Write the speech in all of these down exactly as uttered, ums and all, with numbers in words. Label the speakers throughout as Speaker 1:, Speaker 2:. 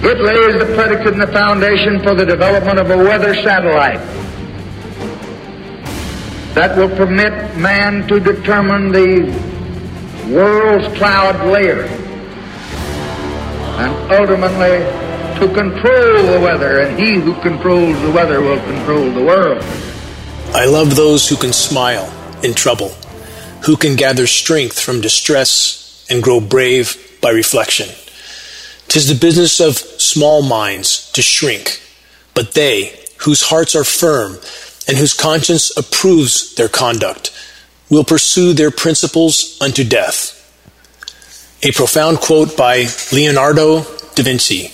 Speaker 1: It lays the predicate and the foundation for the development of a weather satellite that will permit man to determine the world's cloud layer and ultimately to control the weather, and he who controls the weather will control the world.
Speaker 2: I love those who can smile in trouble, who can gather strength from distress and grow brave by reflection. 'Tis the business of small minds to shrink, but they, whose hearts are firm and whose conscience approves their conduct, will pursue their principles unto death. A profound quote by Leonardo da Vinci.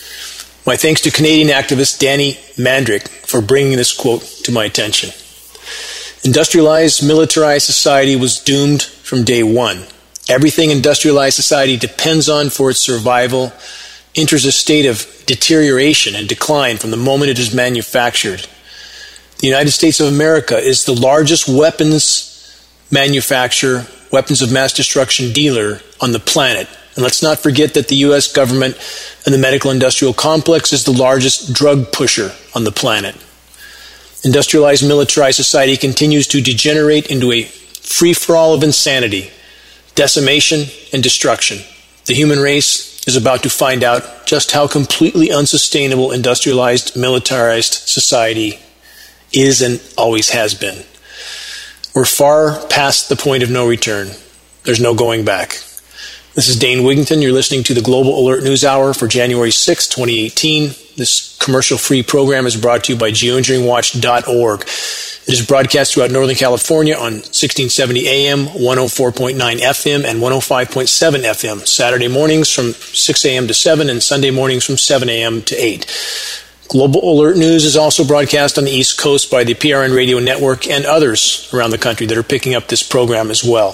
Speaker 2: My thanks to Canadian activist Danny Mandrick for bringing this quote to my attention. Industrialized, militarized society was doomed from day one. Everything industrialized society depends on for its survival enters a state of deterioration and decline from the moment it is manufactured. The United States of America is the largest weapons manufacturer, weapons of mass destruction dealer on the planet. And let's not forget that the U S government and the medical industrial complex is the largest drug pusher on the planet. Industrialized, militarized society continues to degenerate into a free-for-all of insanity, decimation, and destruction. The human race is about to find out just how completely unsustainable industrialized, militarized society is and always has been. We're far past the point of no return. There's no going back. This is Dane Wigington. You're listening to the Global Alert News Hour for January sixth, twenty eighteen. This commercial-free program is brought to you by geoengineering watch dot org. It is broadcast throughout Northern California on sixteen seventy A M, one oh four point nine F M, and one oh five point seven F M, Saturday mornings from six A M to seven, and Sunday mornings from seven A M to eight. Global Alert News is also broadcast on the East Coast by the P R N Radio Network and others around the country that are picking up this program as well.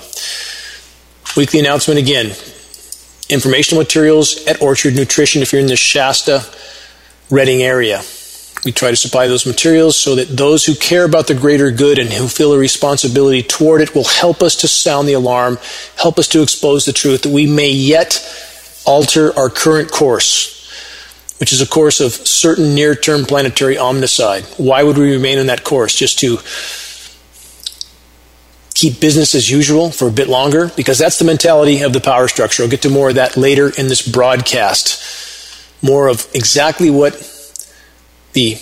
Speaker 2: Weekly announcement again. Informational materials at Orchard Nutrition if you're in the Shasta, Redding area. We try to supply those materials so that those who care about the greater good and who feel a responsibility toward it will help us to sound the alarm, help us to expose the truth that we may yet alter our current course, which is a course of certain near-term planetary omnicide. Why would we remain on that course? Just to keep business as usual for a bit longer? Because that's the mentality of the power structure. I'll get to more of that later in this broadcast. More of exactly what the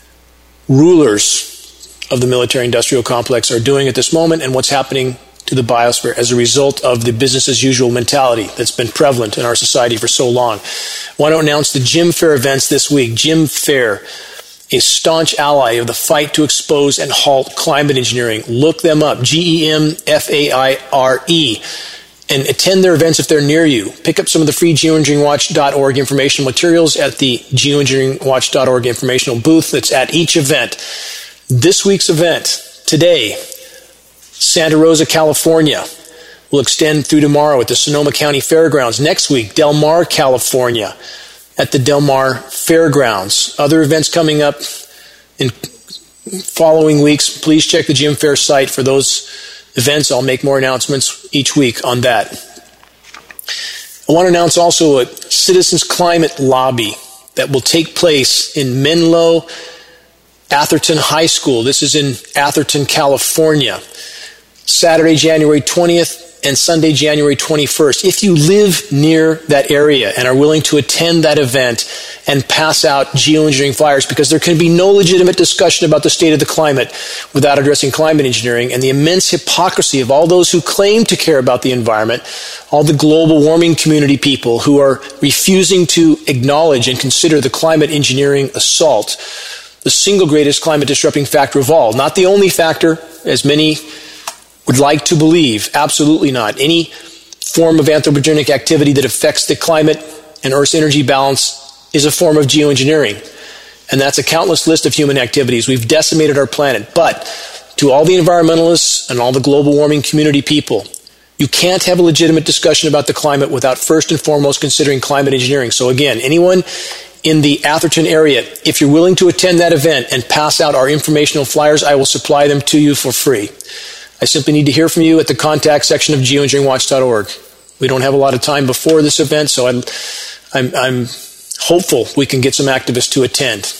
Speaker 2: rulers of the military-industrial complex are doing at this moment and what's happening to the biosphere as a result of the business-as-usual mentality that's been prevalent in our society for so long. I want to announce the Jim Fair events this week. Jim Fair, a staunch ally of the fight to expose and halt climate engineering. Look them up, G E M F A I R E, and attend their events if they're near you. Pick up some of the free geoengineering watch dot org informational materials at the geoengineering watch dot org informational booth that's at each event. This week's event, today, Santa Rosa, California, will extend through tomorrow at the Sonoma County Fairgrounds. Next week, Del Mar, California, at the Del Mar Fairgrounds. Other events coming up in following weeks. Please check the Jim Fair site for those events. I'll make more announcements each week on that. I want to announce also a Citizens Climate Lobby that will take place in Menlo Atherton High School. This is in Atherton, California. Saturday, January twentieth and Sunday, January twenty-first. If you live near that area and are willing to attend that event and pass out geoengineering flyers, because there can be no legitimate discussion about the state of the climate without addressing climate engineering and the immense hypocrisy of all those who claim to care about the environment, all the global warming community people who are refusing to acknowledge and consider the climate engineering assault the single greatest climate disrupting factor of all. Not the only factor, as many would like to believe. Absolutely not. Any form of anthropogenic activity that affects the climate and Earth's energy balance is a form of geoengineering. And that's a countless list of human activities. We've decimated our planet. But to all the environmentalists and all the global warming community people, you can't have a legitimate discussion about the climate without first and foremost considering climate engineering. So again, anyone in the Atherton area, if you're willing to attend that event and pass out our informational flyers, I will supply them to you for free. I simply need to hear from you at the contact section of geoengineering watch dot org. We don't have a lot of time before this event, so I'm, I'm, I'm hopeful we can get some activists to attend.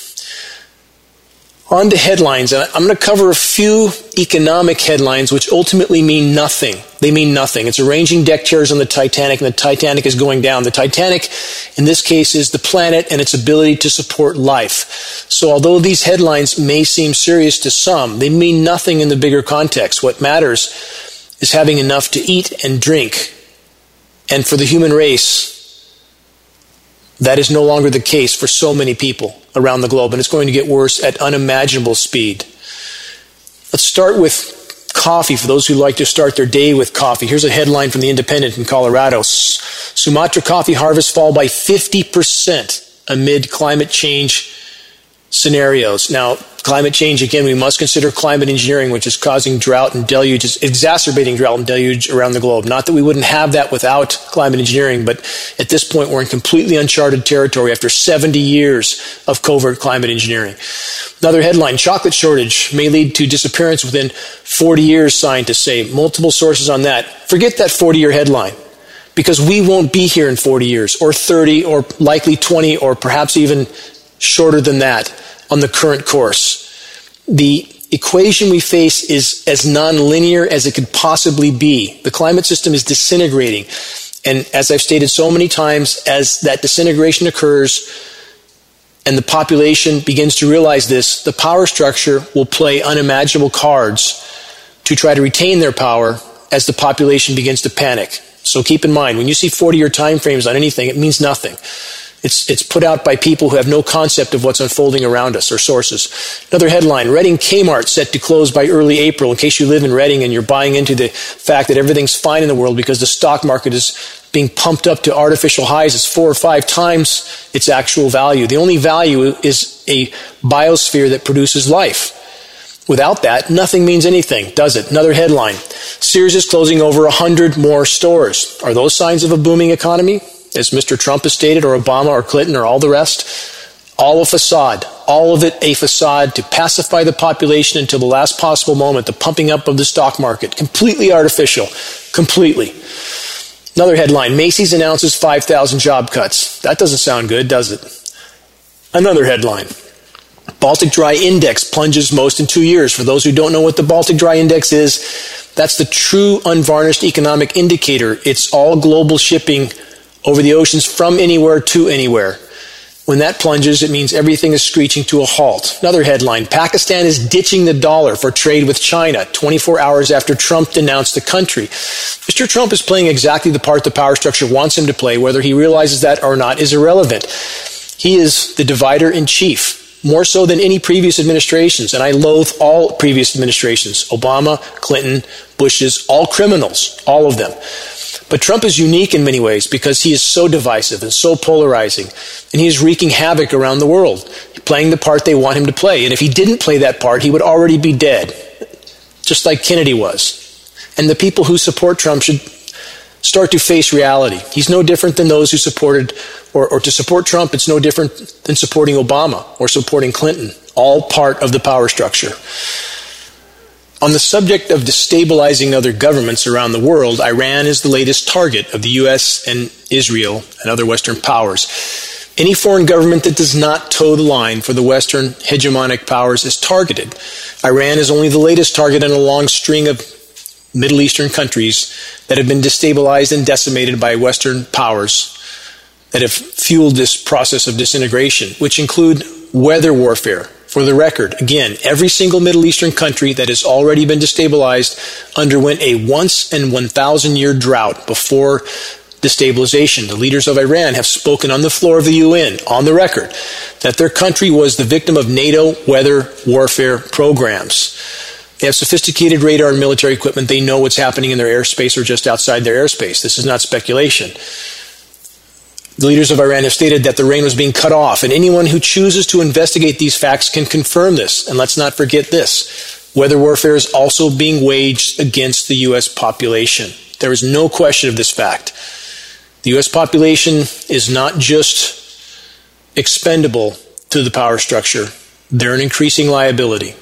Speaker 2: On to headlines, and I'm going to cover a few economic headlines which ultimately mean nothing. They mean nothing. It's arranging deck chairs on the Titanic, and the Titanic is going down. The Titanic, in this case, is the planet and its ability to support life. So although these headlines may seem serious to some, they mean nothing in the bigger context. What matters is having enough to eat and drink. And for the human race, that is no longer the case for so many people around the globe, and it's going to get worse at unimaginable speed. Let's start with coffee, for those who like to start their day with coffee. Here's a headline from The Independent in Colorado. Sumatra coffee harvests fall by fifty percent amid climate change scenarios. Now, climate change, again, we must consider climate engineering, which is causing drought and deluge, is exacerbating drought and deluge around the globe. Not that we wouldn't have that without climate engineering, but at this point we're in completely uncharted territory after seventy years of covert climate engineering. Another headline, chocolate shortage may lead to disappearance within forty years, scientists say. Multiple sources on that. Forget that forty-year headline, because we won't be here in forty years, or thirty, or likely twenty, or perhaps even shorter than that on the current course. The equation we face is as nonlinear as it could possibly be. The climate system is disintegrating. And as I've stated so many times, as that disintegration occurs and the population begins to realize this, the power structure will play unimaginable cards to try to retain their power as the population begins to panic. So keep in mind, when you see forty-year time frames on anything, it means nothing. It's it's put out by people who have no concept of what's unfolding around us, or sources. Another headline, Reading Kmart set to close by early April. In case you live in Reading and you're buying into the fact that everything's fine in the world because the stock market is being pumped up to artificial highs, it's four or five times its actual value. The only value is a biosphere that produces life. Without that, nothing means anything, does it? Another headline, Sears is closing over one hundred more stores. Are those signs of a booming economy, as Mister Trump has stated, or Obama, or Clinton, or all the rest? All a facade. All of it a facade to pacify the population until the last possible moment, the pumping up of the stock market. Completely artificial. Completely. Another headline, Macy's announces five thousand job cuts. That doesn't sound good, does it? Another headline, Baltic Dry Index plunges most in two years. For those who don't know what the Baltic Dry Index is, that's the true unvarnished economic indicator. It's all global shipping over the oceans from anywhere to anywhere. When that plunges, it means everything is screeching to a halt. Another headline, Pakistan is ditching the dollar for trade with China twenty-four hours after Trump denounced the country. Mister Trump is playing exactly the part the power structure wants him to play. Whether he realizes that or not is irrelevant. He is the divider in chief, more so than any previous administrations, and I loathe all previous administrations. Obama, Clinton, Bush's, all criminals, all of them. But Trump is unique in many ways because he is so divisive and so polarizing, and he is wreaking havoc around the world, playing the part they want him to play. And if he didn't play that part, he would already be dead, just like Kennedy was. And the people who support Trump should start to face reality. He's no different than those who supported, or, or to support Trump, it's no different than supporting Obama or supporting Clinton, all part of the power structure. On the subject of destabilizing other governments around the world, Iran is the latest target of the U S and Israel and other Western powers. Any foreign government that does not toe the line for the Western hegemonic powers is targeted. Iran is only the latest target in a long string of Middle Eastern countries that have been destabilized and decimated by Western powers that have fueled this process of disintegration, which include weather warfare. For the record, again, every single Middle Eastern country that has already been destabilized underwent a once in one thousand year drought before destabilization. The leaders of Iran have spoken on the floor of the U N, on the record, that their country was the victim of NATO weather warfare programs. They have sophisticated radar and military equipment. They know what's happening in their airspace or just outside their airspace. This is not speculation. The leaders of Iran have stated that the rain was being cut off, and anyone who chooses to investigate these facts can confirm this. And let's not forget this. Weather warfare is also being waged against the U S population. There is no question of this fact. The U S population is not just expendable to the power structure. They're an increasing liability.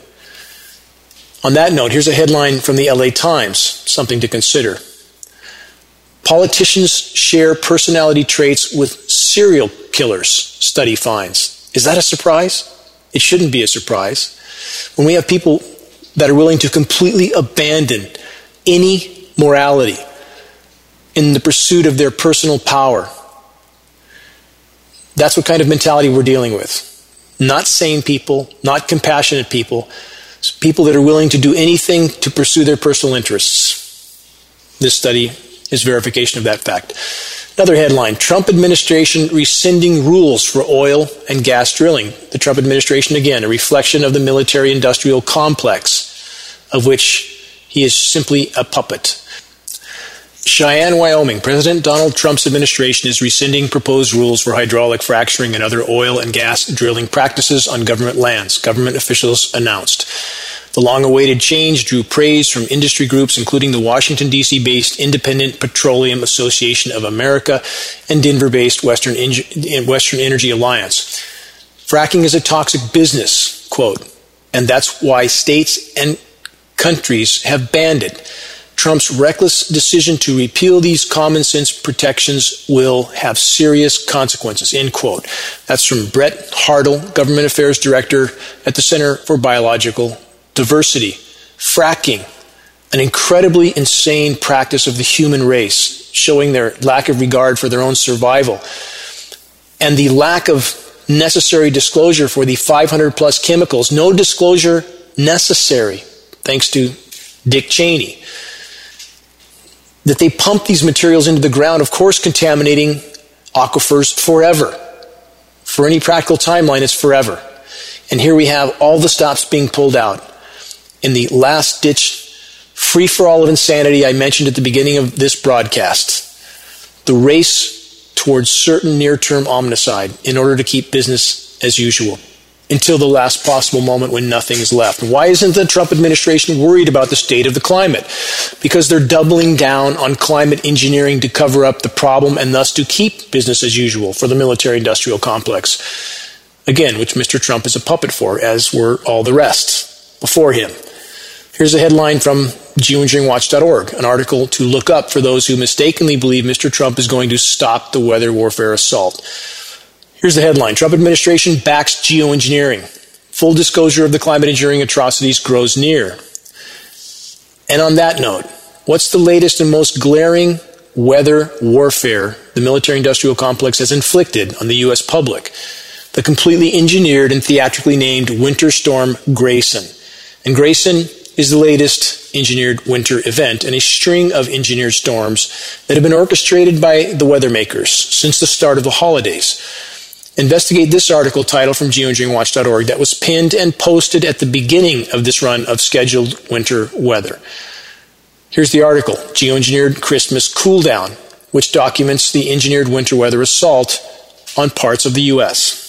Speaker 2: On that note, here's a headline from the L A Times, something to consider. Politicians share personality traits with serial killers, study finds. Is that a surprise? It shouldn't be a surprise. When we have people that are willing to completely abandon any morality in the pursuit of their personal power, that's what kind of mentality we're dealing with. Not sane people, not compassionate people, people that are willing to do anything to pursue their personal interests. This study is verification of that fact. Another headline, Trump administration rescinding rules for oil and gas drilling. The Trump administration, again, a reflection of the military-industrial complex, of which he is simply a puppet. Cheyenne, Wyoming. President Donald Trump's administration is rescinding proposed rules for hydraulic fracturing and other oil and gas drilling practices on government lands, government officials announced. The long-awaited change drew praise from industry groups, including the Washington, D C-based Independent Petroleum Association of America and Denver-based Western, Western Energy Alliance. Fracking is a toxic business, quote, and that's why states and countries have banned it. Trump's reckless decision to repeal these common sense protections will have serious consequences, end quote. That's from Brett Hartle, Government Affairs Director at the Center for Biological Diversity. Fracking, an incredibly insane practice of the human race, showing their lack of regard for their own survival, and the lack of necessary disclosure for the five hundred plus chemicals. No disclosure necessary, thanks to Dick Cheney. That they pump these materials into the ground, of course contaminating aquifers forever. For any practical timeline, it's forever. And here we have all the stops being pulled out. In the last-ditch free-for-all of insanity I mentioned at the beginning of this broadcast, the race towards certain near-term omnicide in order to keep business as usual until the last possible moment when nothing's left. Why isn't the Trump administration worried about the state of the climate? Because they're doubling down on climate engineering to cover up the problem and thus to keep business as usual for the military-industrial complex. Again, which Mister Trump is a puppet for, as were all the rest before him. Here's a headline from geoengineering watch dot org, an article to look up for those who mistakenly believe Mister Trump is going to stop the weather warfare assault. Here's the headline. Trump administration backs geoengineering. Full disclosure of the climate engineering atrocities grows near. And on that note, what's the latest and most glaring weather warfare the military-industrial complex has inflicted on the U S public? The completely engineered and theatrically named Winter Storm Grayson. And Grayson is the latest engineered winter event in a string of engineered storms that have been orchestrated by the weather makers since the start of the holidays. Investigate this article title from geoengineering watch dot org that was pinned and posted at the beginning of this run of scheduled winter weather. Here's the article, Geoengineered Christmas Cool Down, which documents the engineered winter weather assault on parts of the U S.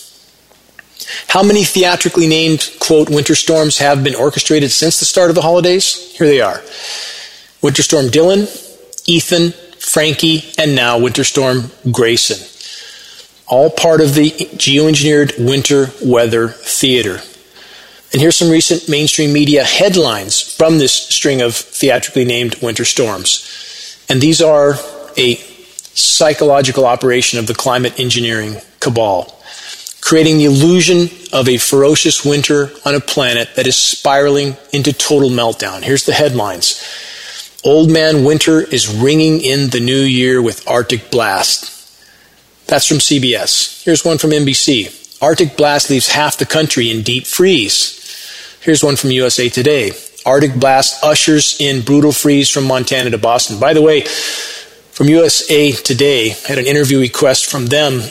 Speaker 2: How many theatrically named, quote, winter storms have been orchestrated since the start of the holidays? Here they are. Winter Storm Dylan, Ethan, Frankie, and now Winter Storm Grayson. All part of the geoengineered winter weather theater. And here's some recent mainstream media headlines from this string of theatrically named winter storms. And these are a psychological operation of the climate engineering cabal, creating the illusion of a ferocious winter on a planet that is spiraling into total meltdown. Here's the headlines. Old Man Winter is ringing in the new year with Arctic blast. That's from C B S. Here's one from N B C. Arctic blast leaves half the country in deep freeze. Here's one from U S A Today. Arctic blast ushers in brutal freeze from Montana to Boston. By the way, from U S A Today, I had an interview request from them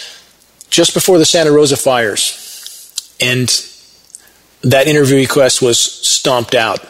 Speaker 2: just before the Santa Rosa fires. And that interview request was stomped out,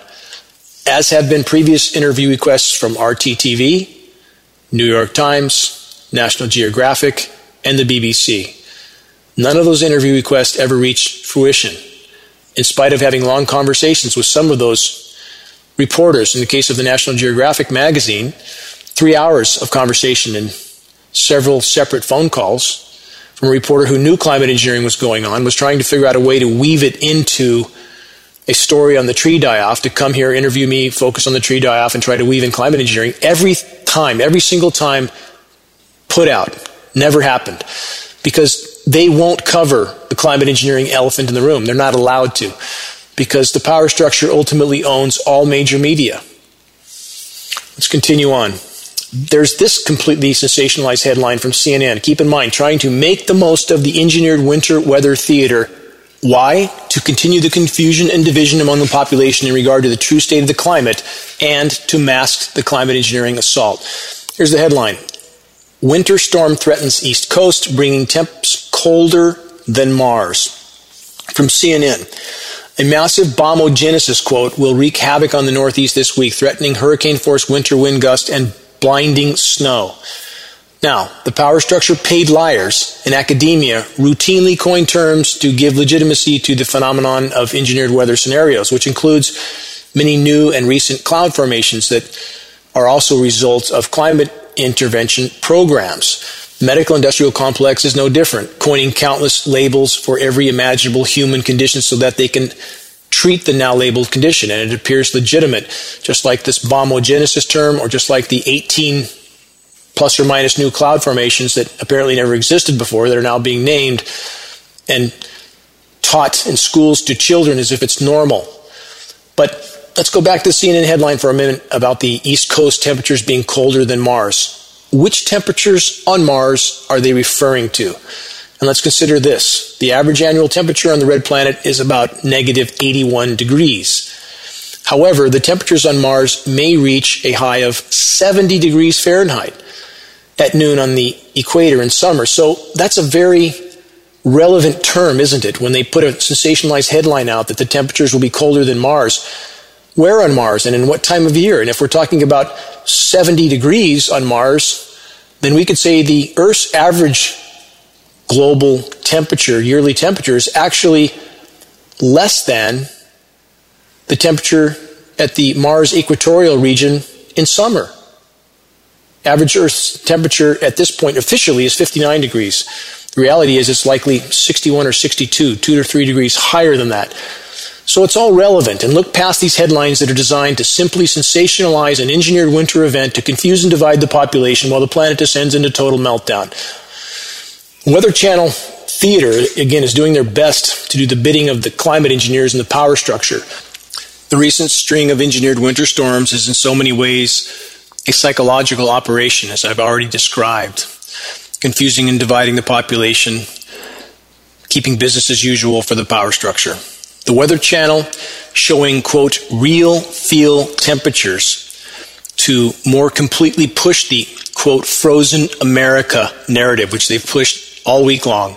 Speaker 2: as have been previous interview requests from R T T V, New York Times, National Geographic, and the B B C. None of those interview requests ever reached fruition, in spite of having long conversations with some of those reporters. In the case of the National Geographic magazine, three hours of conversation and several separate phone calls from a reporter who knew climate engineering was going on, was trying to figure out a way to weave it into a story on the tree die-off, to come here, interview me, focus on the tree die-off, and try to weave in climate engineering. Every time, every single time, put out. Never happened. because they won't cover the climate engineering elephant in the room. They're not allowed to, because the power structure ultimately owns all major media. Let's continue on. There's this completely sensationalized headline from C N N. Keep in mind, trying to make the most of the engineered winter weather theater. Why? To continue the confusion and division among the population in regard to the true state of the climate and to mask the climate engineering assault. Here's the headline. Winter storm threatens East Coast, bringing temps colder than Mars. From C N N. A massive bombogenesis, quote, will wreak havoc on the Northeast this week, threatening hurricane-force winter wind gusts and blinding snow. Now, the power structure paid liars in academia routinely coin terms to give legitimacy to the phenomenon of engineered weather scenarios, which includes many new and recent cloud formations that are also results of climate intervention programs. Medical industrial complex is no different, coining countless labels for every imaginable human condition so that they can treat the now labeled condition, and it appears legitimate, just like this bombogenesis term, or just like the eighteen plus or minus new cloud formations that apparently never existed before that are now being named and taught in schools to children as if it's normal. But let's go back to the C N N headline for a minute about the East Coast temperatures being colder than Mars. Which temperatures on Mars are they referring to? And let's consider this. The average annual temperature on the red planet is about negative eighty-one degrees. However, the temperatures on Mars may reach a high of seventy degrees Fahrenheit at noon on the equator in summer. So that's a very relevant term, isn't it, when they put a sensationalized headline out that the temperatures will be colder than Mars. Where on Mars and in what time of year? And if we're talking about seventy degrees on Mars, then we could say the Earth's average global temperature, yearly temperature, is actually less than the temperature at the Mars equatorial region in summer. Average Earth's temperature at this point officially is fifty-nine degrees. The reality is it's likely sixty-one or sixty-two, two to three degrees higher than that. So it's all relevant, and look past these headlines that are designed to simply sensationalize an engineered winter event to confuse and divide the population while the planet descends into total meltdown. Weather Channel Theater, again, is doing their best to do the bidding of the climate engineers and the power structure. The recent string of engineered winter storms is in so many ways a psychological operation, as I've already described, confusing and dividing the population, keeping business as usual for the power structure. The Weather Channel showing, quote, real feel temperatures to more completely push the, quote, frozen America narrative, which they've pushed all week long.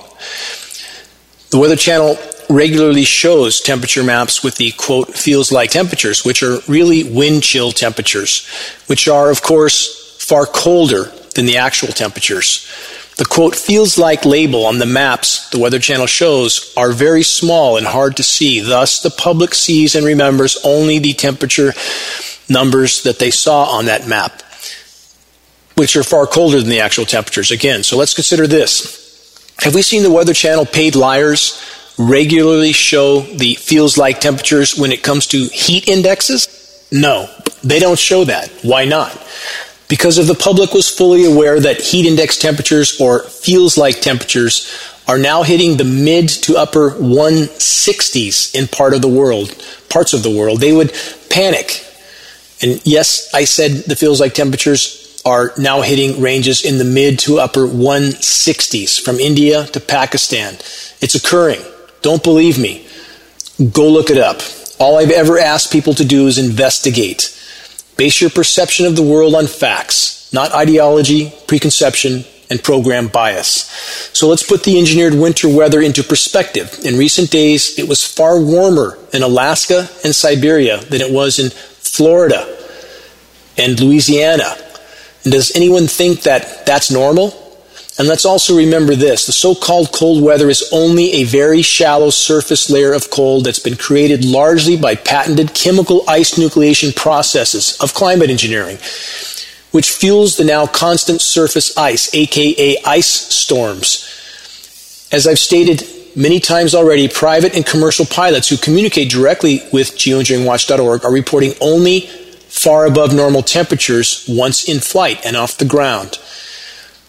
Speaker 2: The Weather Channel regularly shows temperature maps with the, quote, feels like temperatures, which are really wind chill temperatures, which are, of course, far colder than the actual temperatures. The, quote, feels like label on the maps the Weather Channel shows are very small and hard to see. Thus, the public sees and remembers only the temperature numbers that they saw on that map, which are far colder than the actual temperatures again. So let's consider this. Have we seen the Weather Channel paid liars regularly show the feels like temperatures when it comes to heat indexes? No, they don't show that. Why not? Because if the public was fully aware that heat index temperatures or feels like temperatures are now hitting the mid to upper one sixties in part of the world, parts of the world, they would panic. And yes, I said the feels like temperatures are now hitting ranges in the mid to upper one sixties from India to Pakistan. It's occurring. Don't believe me. Go look it up. All I've ever asked people to do is investigate. Base your perception of the world on facts, not ideology, preconception, and program bias. So let's put the engineered winter weather into perspective. In recent days, it was far warmer in Alaska and Siberia than it was in Florida and Louisiana. And does anyone think that that's normal? And let's also remember this. The so-called cold weather is only a very shallow surface layer of cold that's been created largely by patented chemical ice nucleation processes of climate engineering, which fuels the now constant surface ice, aka ice storms. As I've stated many times already, private and commercial pilots who communicate directly with geoengineering watch dot org are reporting only far above normal temperatures once in flight and off the ground.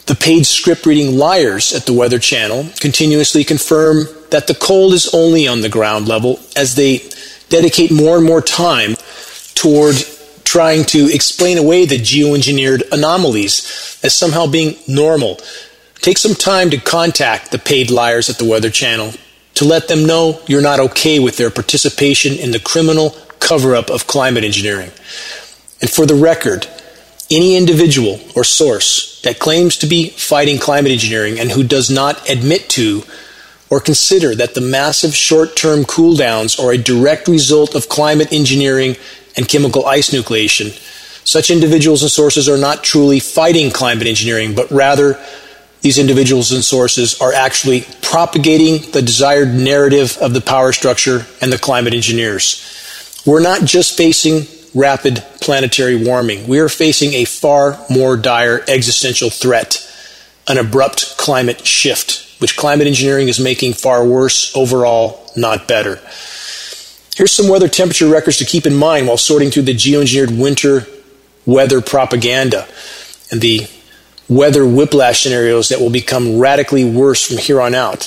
Speaker 2: The paid script reading liars at the Weather Channel continuously confirm that the cold is only on the ground level as they dedicate more and more time toward trying to explain away the geoengineered anomalies as somehow being normal. Take some time to contact the paid liars at the Weather Channel to let them know you're not okay with their participation in the criminal cover-up of climate engineering. And for the record, any individual or source that claims to be fighting climate engineering and who does not admit to or consider that the massive short-term cool-downs are a direct result of climate engineering and chemical ice nucleation, such individuals and sources are not truly fighting climate engineering, but rather these individuals and sources are actually propagating the desired narrative of the power structure and the climate engineers. We're not just facing rapid planetary warming. We are facing a far more dire existential threat, an abrupt climate shift, which climate engineering is making far worse overall, not better. Here's some weather temperature records to keep in mind while sorting through the geoengineered winter weather propaganda and the weather whiplash scenarios that will become radically worse from here on out.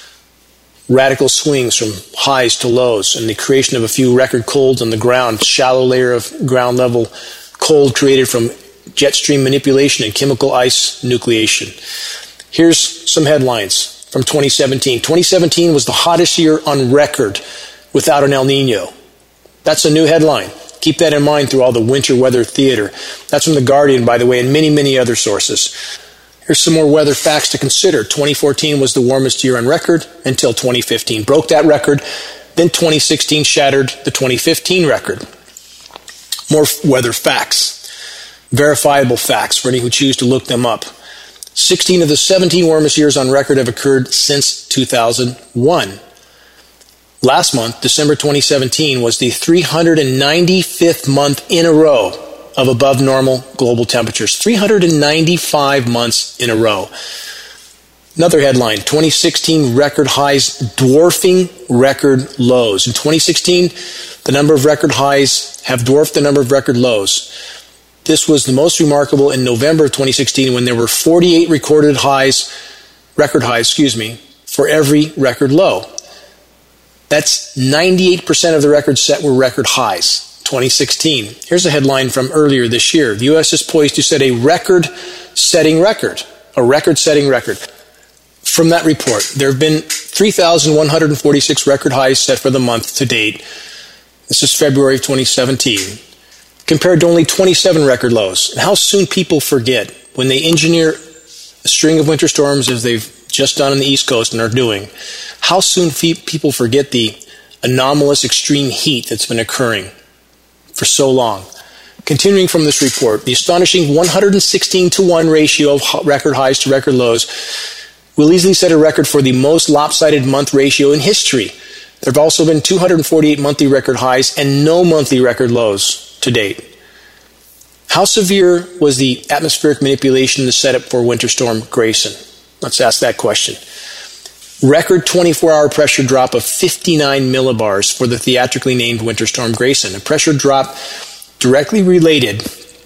Speaker 2: Radical swings from highs to lows and the creation of a few record colds on the ground, shallow layer of ground level cold created from jet stream manipulation and chemical ice nucleation. Here's some headlines from twenty seventeen. twenty seventeen was the hottest year on record without an El Nino. That's a new headline. Keep that in mind through all the winter weather theater. That's from The Guardian, by the way, and many, many other sources. Here's some more weather facts to consider. twenty fourteen was the warmest year on record until twenty fifteen broke that record. Then twenty sixteen shattered the twenty fifteen record. More weather facts. Verifiable facts for any who choose to look them up. sixteen of the seventeen warmest years on record have occurred since two thousand one. Last month, December twenty seventeen, was the three hundred ninety-fifth month in a row of above normal global temperatures. three hundred ninety-five months in a row. Another headline, twenty sixteen record highs dwarfing record lows. In twenty sixteen, the number of record highs have dwarfed the number of record lows. This was the most remarkable in November of twenty sixteen when there were forty-eight recorded highs, record highs, excuse me, for every record low. That's ninety-eight percent of the records set were record highs, twenty sixteen. Here's a headline from earlier this year. The U S is poised to set a record-setting record, a record-setting record. From that report, there have been three thousand one hundred forty-six record highs set for the month to date. This is February of twenty seventeen, compared to only twenty-seven record lows. And how soon people forget when they engineer a string of winter storms as they've just done on the East Coast and are doing, how soon people forget the anomalous extreme heat that's been occurring for so long. Continuing from this report, the astonishing one hundred sixteen to one ratio of record highs to record lows will easily set a record for the most lopsided month ratio in history. There have also been two hundred forty-eight monthly record highs and no monthly record lows to date. How severe was the atmospheric manipulation in the setup for Winter Storm Grayson? Let's ask that question. Record twenty-four hour pressure drop of fifty-nine millibars for the theatrically named Winter Storm Grayson, a pressure drop directly related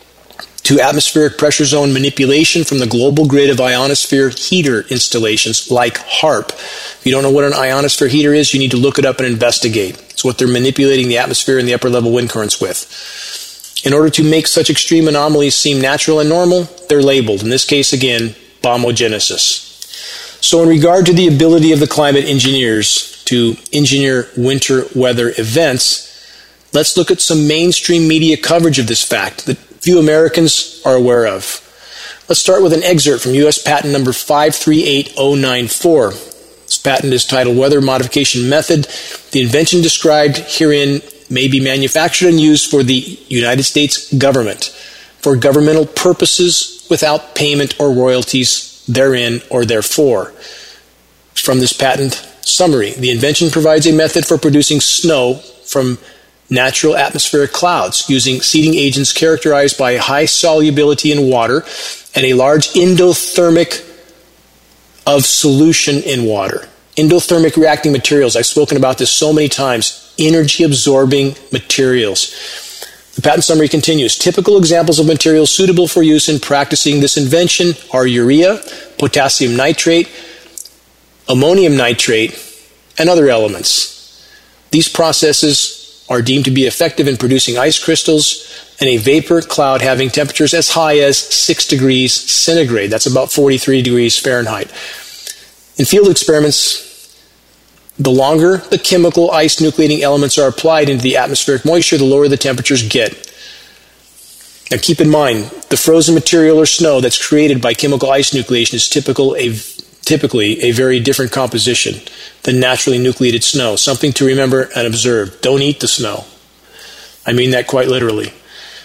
Speaker 2: to atmospheric pressure zone manipulation from the global grid of ionosphere heater installations like HAARP. If you don't know what an ionosphere heater is, you need to look it up and investigate. It's what they're manipulating the atmosphere and the upper level wind currents with. In order to make such extreme anomalies seem natural and normal, they're labeled, in this case again, bombogenesis. So in regard to the ability of the climate engineers to engineer winter weather events, let's look at some mainstream media coverage of this fact that few Americans are aware of. Let's start with an excerpt from U S patent number five three eight zero nine four. This patent is titled Weather Modification Method. The invention described herein may be manufactured and used for the United States government for governmental purposes without payment or royalties therein or therefore. From this patent summary, the invention provides a method for producing snow from natural atmospheric clouds using seeding agents characterized by high solubility in water and a large endothermic of solution in water. Endothermic reacting materials, I've spoken about this so many times, energy absorbing materials. The patent summary continues. Typical examples of materials suitable for use in practicing this invention are urea, potassium nitrate, ammonium nitrate, and other elements. These processes are deemed to be effective in producing ice crystals and a vapor cloud having temperatures as high as six degrees centigrade. That's about forty-three degrees Fahrenheit. In field experiments, the longer the chemical ice nucleating elements are applied into the atmospheric moisture, the lower the temperatures get. Now keep in mind, the frozen material or snow that's created by chemical ice nucleation is typical a, typically a very different composition than naturally nucleated snow. Something to remember and observe. Don't eat the snow. I mean that quite literally.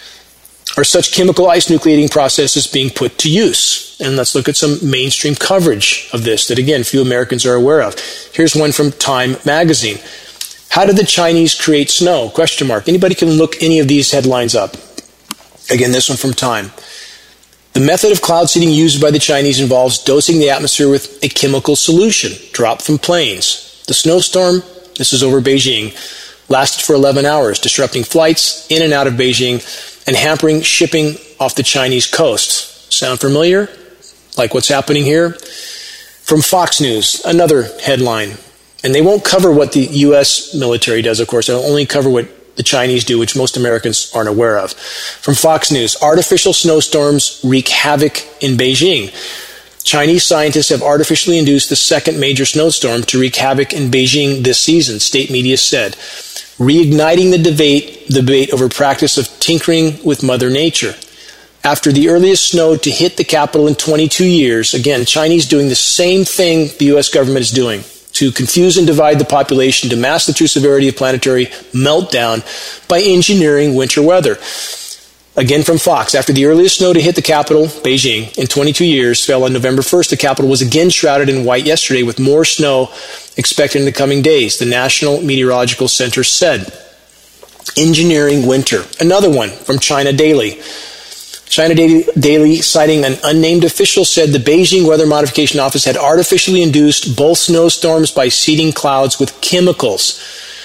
Speaker 2: Are such chemical ice nucleating processes being put to use? And let's look at some mainstream coverage of this that, again, few Americans are aware of. Here's one from Time magazine. How did the Chinese create snow? Question mark. Anybody can look any of these headlines up. Again, this one from Time. The method of cloud seeding used by the Chinese involves dosing the atmosphere with a chemical solution dropped from planes. The snowstorm, this is over Beijing, lasted for eleven hours, disrupting flights in and out of Beijing and hampering shipping off the Chinese coast. Sound familiar? Like what's happening here? From Fox News, another headline. And they won't cover what the U S military does, of course. They'll only cover what the Chinese do, which most Americans aren't aware of. From Fox News, artificial snowstorms wreak havoc in Beijing. Chinese scientists have artificially induced the second major snowstorm to wreak havoc in Beijing this season, state media said, reigniting the debate, debate over practice of tinkering with Mother Nature. After the earliest snow to hit the capital in twenty-two years, again, Chinese doing the same thing the U S government is doing, to confuse and divide the population, to mask the true severity of planetary meltdown by engineering winter weather. Again from Fox, after the earliest snow to hit the capital, Beijing, in twenty-two years fell on November first, the capital was again shrouded in white yesterday with more snow expected in the coming days, the National Meteorological Center said. Engineering winter. Another one from China Daily. China Daily, citing an unnamed official, said the Beijing Weather Modification Office had artificially induced both snowstorms by seeding clouds with chemicals.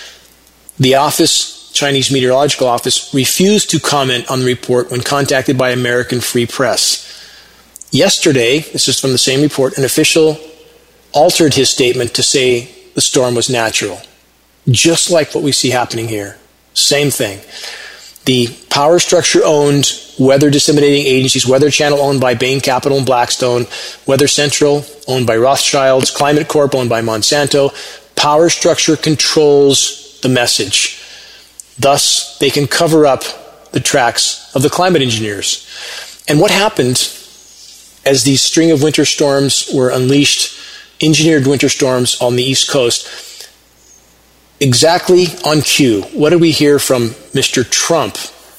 Speaker 2: The office, Chinese Meteorological Office, refused to comment on the report when contacted by American Free Press. Yesterday, this is from the same report, an official altered his statement to say the storm was natural. Just like what we see happening here. Same thing. The power structure-owned weather disseminating agencies, Weather Channel owned by Bain Capital and Blackstone, Weather Central owned by Rothschilds, Climate Corp owned by Monsanto, power structure controls the message. Thus, they can cover up the tracks of the climate engineers. And what happened as these string of winter storms were unleashed, engineered winter storms on the East Coast, exactly on cue, what did we hear from Mister Trump,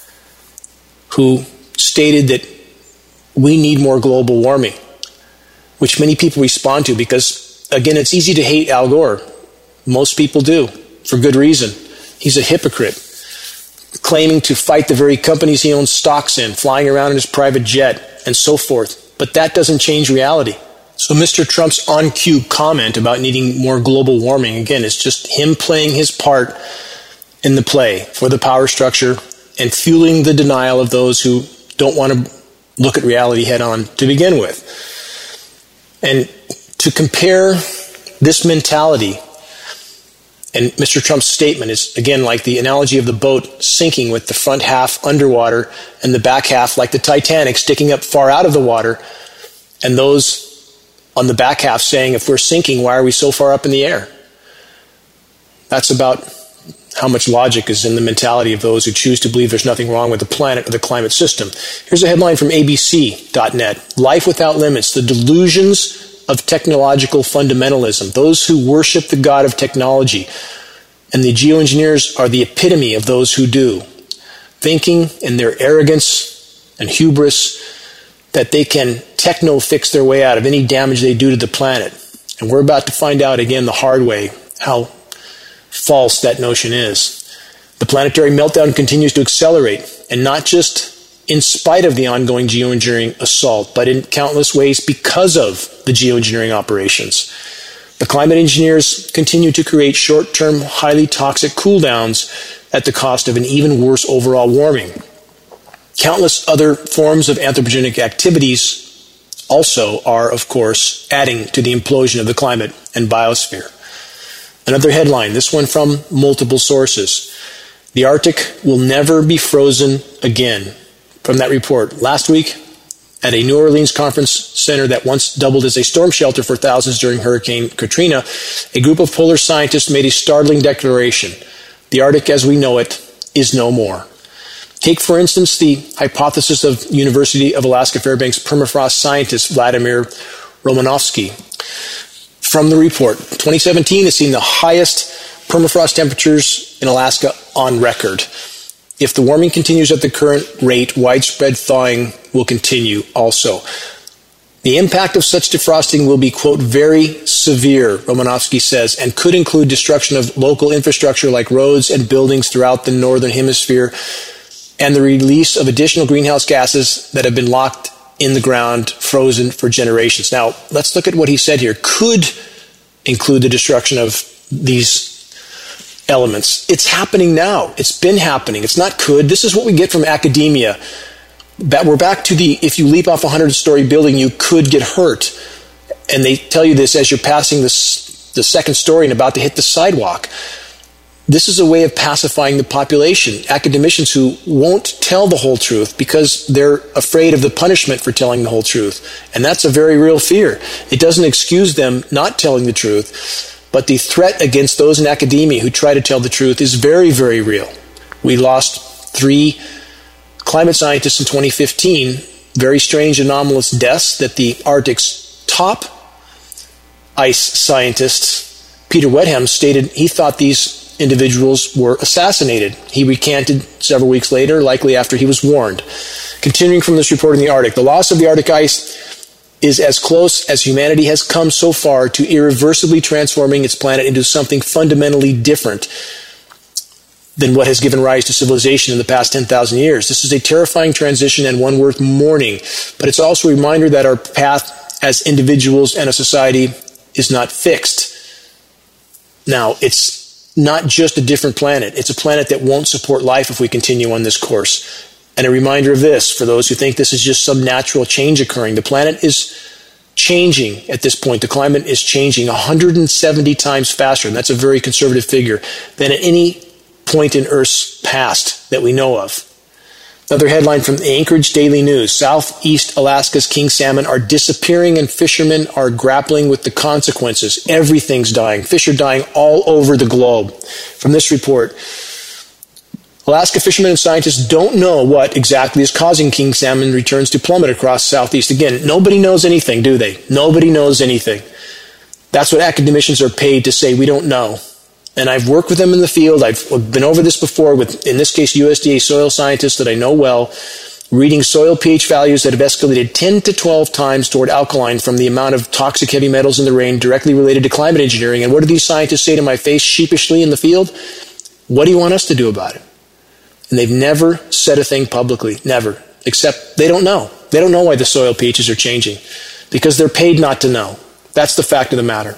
Speaker 2: who stated that we need more global warming, which many people respond to because, again, it's easy to hate Al Gore. Most people do, for good reason. He's a hypocrite, claiming to fight the very companies he owns stocks in, flying around in his private jet, and so forth. But that doesn't change reality. So Mister Trump's on-cue comment about needing more global warming, again, is just him playing his part in the play for the power structure and fueling the denial of those who don't want to look at reality head-on to begin with. And to compare this mentality, and Mister Trump's statement is, again, like the analogy of the boat sinking with the front half underwater and the back half, like the Titanic, sticking up far out of the water, and those on the back half saying, if we're sinking, why are we so far up in the air? That's about how much logic is in the mentality of those who choose to believe there's nothing wrong with the planet or the climate system. Here's a headline from A B C dot net. Life Without Limits, the delusions of technological fundamentalism. Those who worship the God of technology. And the geoengineers are the epitome of those who do. Thinking in their arrogance and hubris that they can techno-fix their way out of any damage they do to the planet. And we're about to find out again the hard way how false that notion is. The planetary meltdown continues to accelerate, and not just in spite of the ongoing geoengineering assault, but in countless ways because of the geoengineering operations. The climate engineers continue to create short-term, highly toxic cooldowns at the cost of an even worse overall warming. Countless other forms of anthropogenic activities also are, of course, adding to the implosion of the climate and biosphere. Another headline, this one from multiple sources. The Arctic will never be frozen again. From that report, last week at a New Orleans conference center that once doubled as a storm shelter for thousands during Hurricane Katrina, a group of polar scientists made a startling declaration. The Arctic as we know it is no more. Take, for instance, the hypothesis of University of Alaska Fairbanks permafrost scientist Vladimir Romanovsky. From the report, twenty seventeen has seen the highest permafrost temperatures in Alaska on record. If the warming continues at the current rate, widespread thawing will continue also. The impact of such defrosting will be, quote, very severe, Romanovsky says, and could include destruction of local infrastructure like roads and buildings throughout the northern hemisphere, and the release of additional greenhouse gases that have been locked in the ground, frozen for generations. Now, let's look at what he said here. Could include the destruction of these elements. It's happening now. It's been happening. It's not could. This is what we get from academia. We're back to the, if you leap off a hundred-story building, you could get hurt. And they tell you this as you're passing this, the second story and about to hit the sidewalk. This is a way of pacifying the population. Academicians who won't tell the whole truth because they're afraid of the punishment for telling the whole truth. And that's a very real fear. It doesn't excuse them not telling the truth, but the threat against those in academia who try to tell the truth is very, very real. We lost three climate scientists in twenty fifteen, very strange anomalous deaths that the Arctic's top ice scientist, Peter Wedham, stated he thought these individuals were assassinated. He recanted several weeks later, likely after he was warned. Continuing from this report in the Arctic, the loss of the Arctic ice is as close as humanity has come so far to irreversibly transforming its planet into something fundamentally different than what has given rise to civilization in the past ten thousand years. This is a terrifying transition and one worth mourning, but it's also a reminder that our path as individuals and a society is not fixed. Now, it's not just a different planet. It's a planet that won't support life if we continue on this course. And a reminder of this, for those who think this is just some natural change occurring, the planet is changing at this point. The climate is changing one hundred seventy times faster, and that's a very conservative figure, than at any point in Earth's past that we know of. Another headline from the Anchorage Daily News. Southeast Alaska's king salmon are disappearing and fishermen are grappling with the consequences. Everything's dying. Fish are dying all over the globe. From this report, Alaska fishermen and scientists don't know what exactly is causing king salmon returns to plummet across Southeast. Again, nobody knows anything, do they? Nobody knows anything. That's what academicians are paid to say, we don't know. And I've worked with them in the field. I've been over this before with, in this case, U S D A soil scientists that I know well, reading soil pH values that have escalated ten to twelve times toward alkaline from the amount of toxic heavy metals in the rain directly related to climate engineering. And what do these scientists say to my face sheepishly in the field? What do you want us to do about it? And they've never said a thing publicly, never, except they don't know. They don't know why the soil pHs are changing because they're paid not to know. That's the fact of the matter.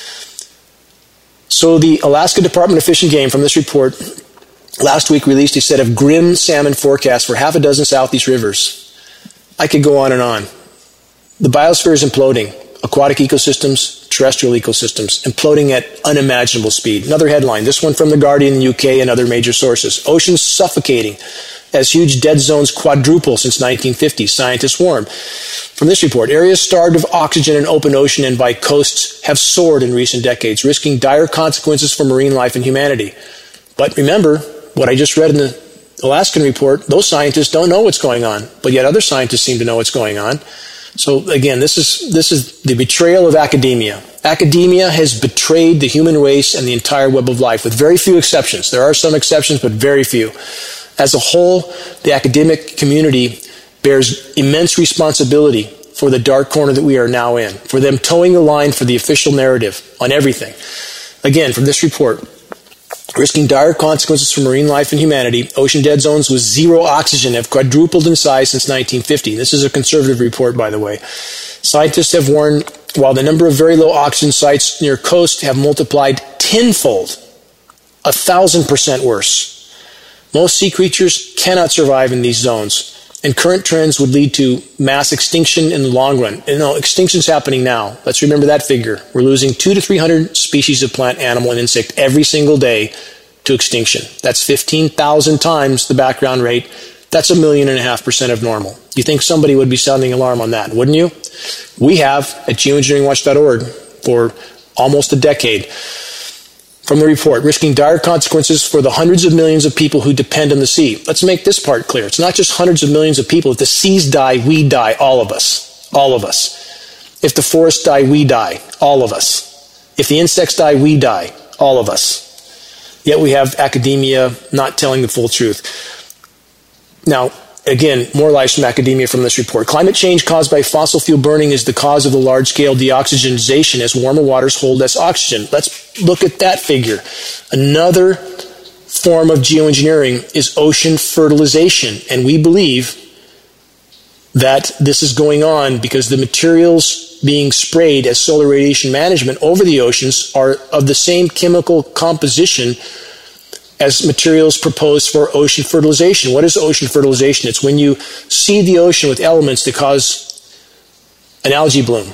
Speaker 2: So the Alaska Department of Fish and Game, from this report, last week released a set of grim salmon forecasts for half a dozen southeast rivers. I could go on and on. The biosphere is imploding. Aquatic ecosystems, terrestrial ecosystems, imploding at unimaginable speed. Another headline, this one from The Guardian, U K, and other major sources. Oceans suffocating as huge dead zones quadruple since nineteen fifty, scientists warn. From this report, areas starved of oxygen in open ocean and by coasts have soared in recent decades, risking dire consequences for marine life and humanity. But remember, what I just read in the Alaskan report, those scientists don't know what's going on, but yet other scientists seem to know what's going on. So again, this is this is the betrayal of academia. Academia has betrayed the human race and the entire web of life, with very few exceptions. There are some exceptions, but very few. As a whole, the academic community bears immense responsibility for the dark corner that we are now in, for them towing the line for the official narrative on everything. Again, from this report, risking dire consequences for marine life and humanity, ocean dead zones with zero oxygen have quadrupled in size since nineteen fifty. This is a conservative report, by the way. Scientists have warned, while the number of very low oxygen sites near coast have multiplied tenfold, a thousand percent worse. Most sea creatures cannot survive in these zones, and current trends would lead to mass extinction in the long run. And no, extinction's happening now. Let's remember that figure. We're losing two to three hundred species of plant, animal, and insect every single day to extinction. That's fifteen thousand times the background rate. That's a million and a half percent of normal. You think somebody would be sounding alarm on that, wouldn't you? We have at geoengineering watch dot org for almost a decade. From the report, risking dire consequences for the hundreds of millions of people who depend on the sea. Let's make this part clear. It's not just hundreds of millions of people. If the seas die, we die, all of us. All of us. If the forests die, we die, all of us. If the insects die, we die, all of us. Yet we have academia not telling the full truth. Now, again, more lies from academia from this report. Climate change caused by fossil fuel burning is the cause of the large-scale deoxygenation as warmer waters hold less oxygen. Let's look at that figure. Another form of geoengineering is ocean fertilization, and we believe that this is going on because the materials being sprayed as solar radiation management over the oceans are of the same chemical composition as materials proposed for ocean fertilization. What is ocean fertilization? It's when you seed the ocean with elements that cause an algae bloom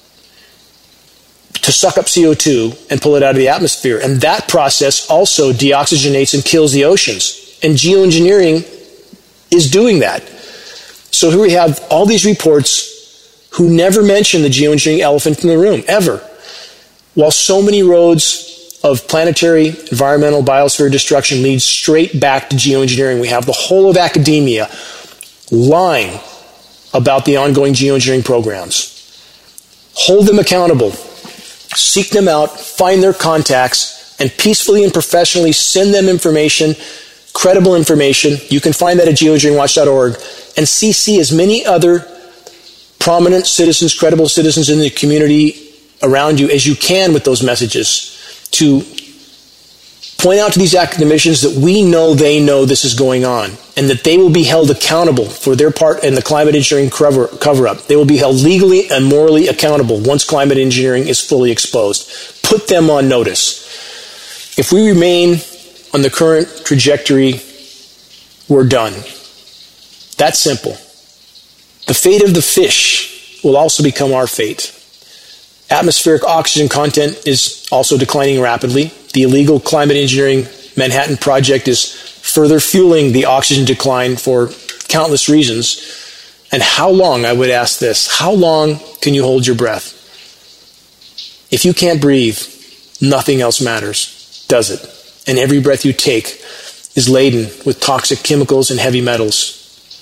Speaker 2: to suck up C O two and pull it out of the atmosphere. And that process also deoxygenates and kills the oceans. And geoengineering is doing that. So here we have all these reports who never mention the geoengineering elephant in the room, ever. While so many roads of planetary, environmental, biosphere destruction leads straight back to geoengineering. We have the whole of academia lying about the ongoing geoengineering programs. Hold them accountable. Seek them out, find their contacts, and peacefully and professionally send them information, credible information. You can find that at geoengineering watch dot org, and C C as many other prominent citizens, credible citizens in the community around you as you can with those messages, to point out to these academicians that we know they know this is going on and that they will be held accountable for their part in the climate engineering cover, cover-up. They will be held legally and morally accountable once climate engineering is fully exposed. Put them on notice. If we remain on the current trajectory, we're done. That's simple. The fate of the fish will also become our fate. Atmospheric oxygen content is also declining rapidly. The illegal climate engineering Manhattan Project is further fueling the oxygen decline for countless reasons. And how long, I would ask this, how long can you hold your breath? If you can't breathe, nothing else matters, does it? And every breath you take is laden with toxic chemicals and heavy metals.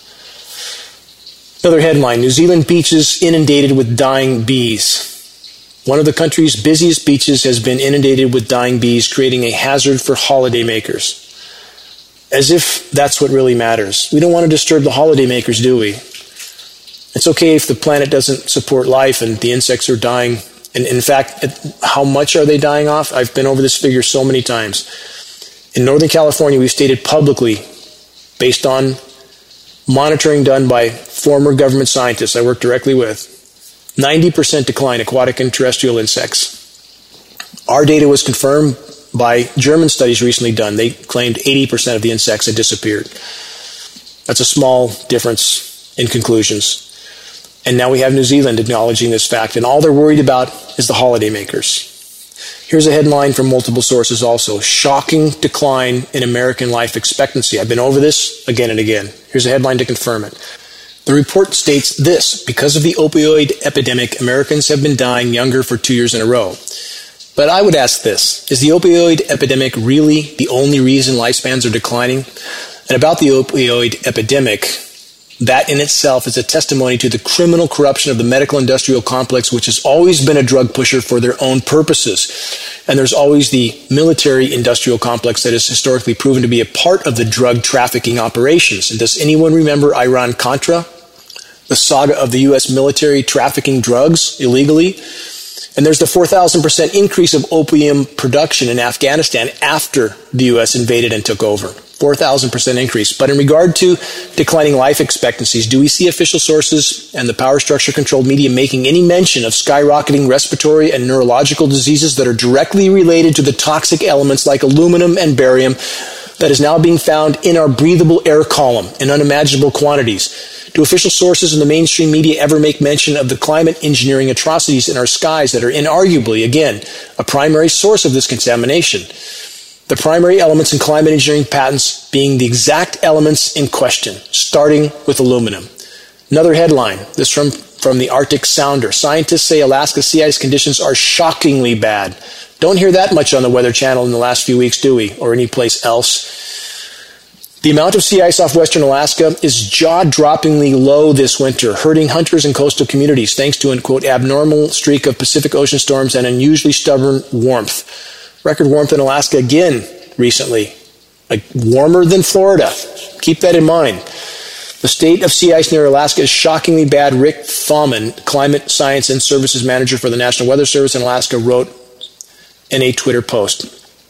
Speaker 2: Another headline, New Zealand beaches inundated with dying bees. One of the country's busiest beaches has been inundated with dying bees, creating a hazard for holidaymakers. As if that's what really matters. We don't want to disturb the holidaymakers, do we? It's okay if the planet doesn't support life and the insects are dying. And in fact, how much are they dying off? I've been over this figure so many times. In Northern California, we've stated publicly, based on monitoring done by former government scientists I work directly with, ninety percent decline aquatic and terrestrial insects. Our data was confirmed by German studies recently done. They claimed eighty percent of the insects had disappeared. That's a small difference in conclusions. And now we have New Zealand acknowledging this fact, and all they're worried about is the holidaymakers. Here's a headline from multiple sources also. Shocking decline in American life expectancy. I've been over this again and again. Here's a headline to confirm it. The report states this: because of the opioid epidemic, Americans have been dying younger for two years in a row. But I would ask this, is the opioid epidemic really the only reason lifespans are declining? And about the opioid epidemic, that in itself is a testimony to the criminal corruption of the medical industrial complex, which has always been a drug pusher for their own purposes. And there's always the military industrial complex that is historically proven to be a part of the drug trafficking operations. And does anyone remember Iran-Contra? The saga of the U S military trafficking drugs illegally? And there's the four thousand percent increase of opium production in Afghanistan after the U S invaded and took over. four thousand percent increase. But in regard to declining life expectancies, do we see official sources and the power structure controlled media making any mention of skyrocketing respiratory and neurological diseases that are directly related to the toxic elements like aluminum and barium that is now being found in our breathable air column in unimaginable quantities. Do official sources in the mainstream media ever make mention of the climate engineering atrocities in our skies that are inarguably, again, a primary source of this contamination? The primary elements in climate engineering patents being the exact elements in question, starting with aluminum. Another headline, this from, from the Arctic Sounder. Scientists say Alaska sea ice conditions are shockingly bad. Don't hear that much on the Weather Channel in the last few weeks, do we? Or any place else. The amount of sea ice off western Alaska is jaw-droppingly low this winter, hurting hunters and coastal communities thanks to an, quote, abnormal streak of Pacific Ocean storms and unusually stubborn warmth. Record warmth in Alaska again recently, like warmer than Florida. Keep that in mind. The state of sea ice near Alaska is shockingly bad. Rick Thaumann, Climate Science and Services Manager for the National Weather Service in Alaska, wrote in a Twitter post.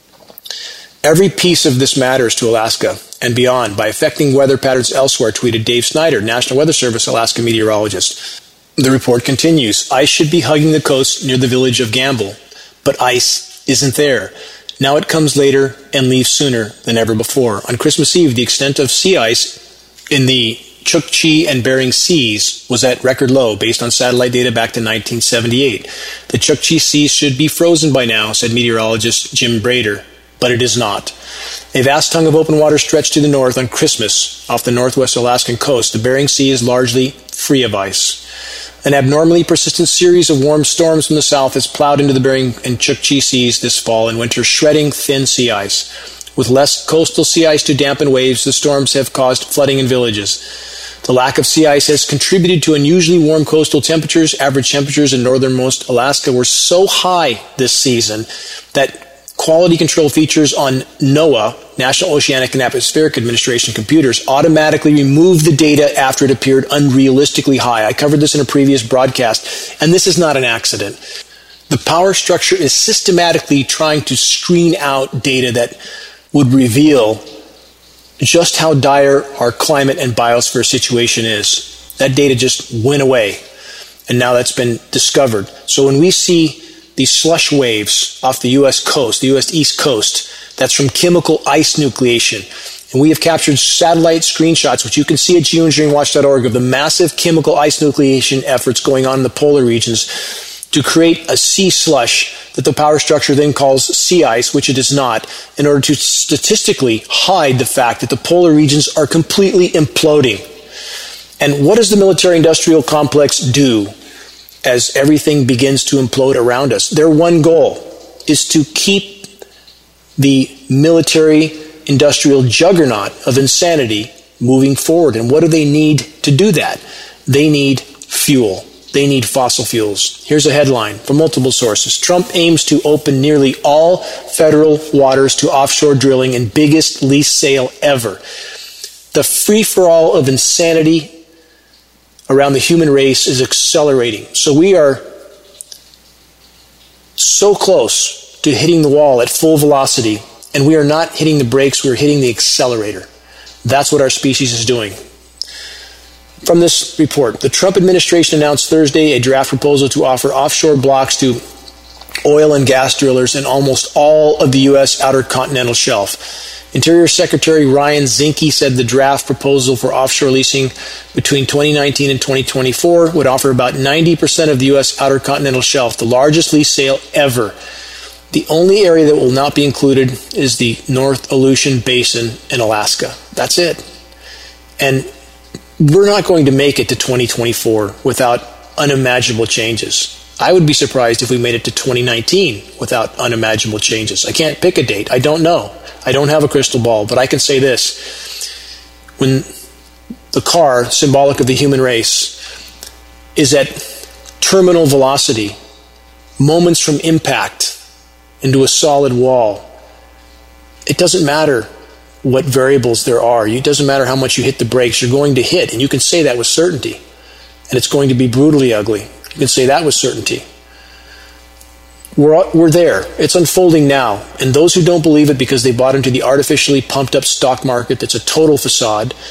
Speaker 2: Every piece of this matters to Alaska and beyond by affecting weather patterns elsewhere, tweeted Dave Snyder, National Weather Service Alaska meteorologist. The report continues. Ice should be hugging the coast near the village of Gamble, but ice isn't there. Now it comes later and leaves sooner than ever before. On Christmas Eve, the extent of sea ice in the Chukchi and Bering Seas was at record low based on satellite data back to nineteen seventy-eight. The Chukchi Seas should be frozen by now, said meteorologist Jim Brader, but it is not. A vast tongue of open water stretched to the north on Christmas off the northwest Alaskan coast. The Bering Sea is largely free of ice. An abnormally persistent series of warm storms from the south has plowed into the Bering and Chukchi Seas this fall and winter, shredding thin sea ice. With less coastal sea ice to dampen waves, the storms have caused flooding in villages. The lack of sea ice has contributed to unusually warm coastal temperatures. Average temperatures in northernmost Alaska were so high this season that quality control features on NOAA, National Oceanic and Atmospheric Administration computers, automatically removed the data after it appeared unrealistically high. I covered this in a previous broadcast, and this is not an accident. The power structure is systematically trying to screen out data that would reveal just how dire our climate and biosphere situation is. That data just went away, and now that's been discovered. So when we see these slush waves off the U S coast, the U S East Coast, that's from chemical ice nucleation. And we have captured satellite screenshots, which you can see at geoengineering watch dot org, of the massive chemical ice nucleation efforts going on in the polar regions to create a sea slush that the power structure then calls sea ice, which it is not, in order to statistically hide the fact that the polar regions are completely imploding. And what does the military-industrial complex do as everything begins to implode around us? Their one goal is to keep the military-industrial juggernaut of insanity moving forward. And what do they need to do that? They need fuel. They need fossil fuels. Here's a headline from multiple sources. Trump aims to open nearly all federal waters to offshore drilling in biggest lease sale ever. The free-for-all of insanity around the human race is accelerating. So we are so close to hitting the wall at full velocity, and we are not hitting the brakes, we're hitting the accelerator. That's what our species is doing. From this report, the Trump administration announced Thursday a draft proposal to offer offshore blocks to oil and gas drillers in almost all of the U S outer continental shelf. Interior Secretary Ryan Zinke said the draft proposal for offshore leasing between twenty nineteen and twenty twenty-four would offer about ninety percent of the U S outer continental shelf, the largest lease sale ever. The only area that will not be included is the North Aleutian Basin in Alaska. That's it. And we're not going to make it to twenty twenty-four without unimaginable changes. I would be surprised if we made it to twenty nineteen without unimaginable changes. I can't pick a date. I don't know. I don't have a crystal ball, but I can say this. When the car, symbolic of the human race, is at terminal velocity, moments from impact into a solid wall, it doesn't matter what variables there are. It doesn't matter how much you hit the brakes. You're going to hit, and you can say that with certainty. And it's going to be brutally ugly. You can say that with certainty. We're, we're there. It's unfolding now. And those who don't believe it because they bought into the artificially pumped up stock market that's a total facade,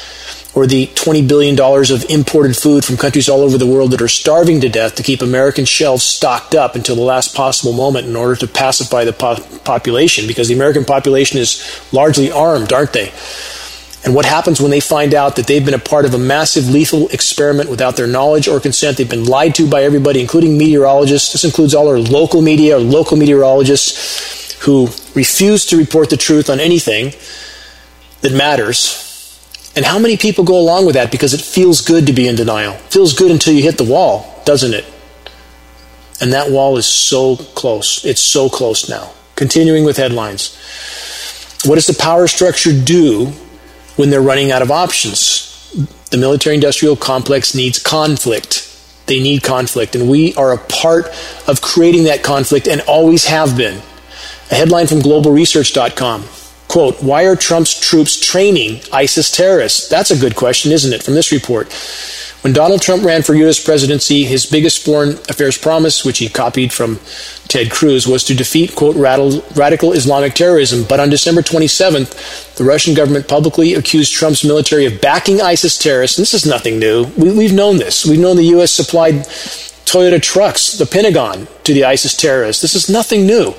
Speaker 2: or the twenty billion dollars of imported food from countries all over the world that are starving to death to keep American shelves stocked up until the last possible moment in order to pacify the po- population, because the American population is largely armed, aren't they? And what happens when they find out that they've been a part of a massive lethal experiment without their knowledge or consent? They've been lied to by everybody, including meteorologists. This includes all our local media, our local meteorologists who refuse to report the truth on anything that matters. And how many people go along with that because it feels good to be in denial? It feels good until you hit the wall, doesn't it? And that wall is so close. It's so close now. Continuing with headlines. What does the power structure do when they're running out of options? The military-industrial complex needs conflict. They need conflict, and we are a part of creating that conflict and always have been. A headline from global research dot com. Quote, why are Trump's troops training ISIS terrorists? That's a good question, isn't it, from this report. When Donald Trump ran for U S presidency, his biggest foreign affairs promise, which he copied from Ted Cruz, was to defeat, quote, radical Islamic terrorism. But on December twenty-seventh, the Russian government publicly accused Trump's military of backing ISIS terrorists. And this is nothing new. We, we've known this. We've known the U S supplied Toyota trucks, the Pentagon, to the ISIS terrorists. This is nothing new.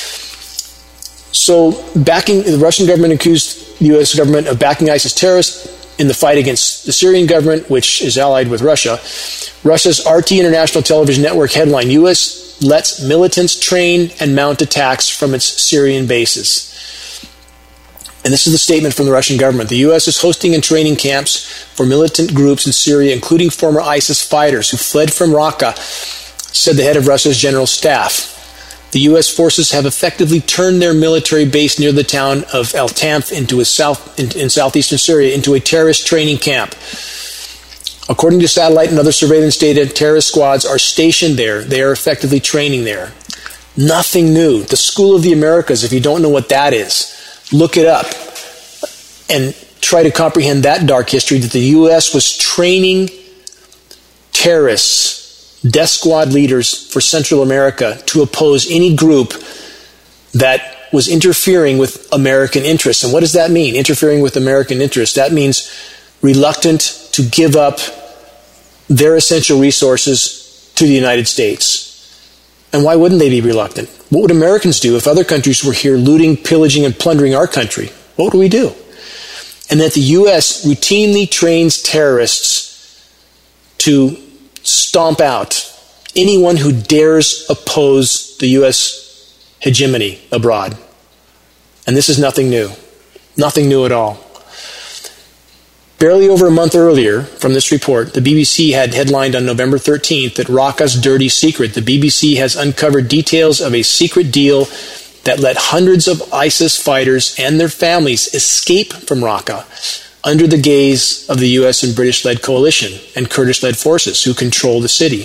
Speaker 2: So backing the Russian government accused the U S government of backing ISIS terrorists in the fight against the Syrian government, which is allied with Russia. Russia's R T International Television Network headline, U S lets militants train and mount attacks from its Syrian bases. And this is the statement from the Russian government. The U S is hosting and training camps for militant groups in Syria, including former ISIS fighters who fled from Raqqa, said the head of Russia's general staff. The U S forces have effectively turned their military base near the town of Al Tanf into a south, in, in southeastern Syria into a terrorist training camp. According to satellite and other surveillance data, terrorist squads are stationed there. They are effectively training there. Nothing new. The School of the Americas, if you don't know what that is, look it up and try to comprehend that dark history, that the U S was training terrorists, death squad leaders for Central America to oppose any group that was interfering with American interests. And what does that mean, interfering with American interests? That means reluctant to give up their essential resources to the United States. And why wouldn't they be reluctant? What would Americans do if other countries were here looting, pillaging, and plundering our country? What would we do? And that the U S routinely trains terrorists to stomp out anyone who dares oppose the U S hegemony abroad. And this is nothing new. Nothing new at all. Barely over a month earlier, from this report, the B B C had headlined on November thirteenth that Raqqa's dirty secret. The B B C has uncovered details of a secret deal that let hundreds of ISIS fighters and their families escape from Raqqa under the gaze of the U S and British-led coalition and Kurdish-led forces who control the city.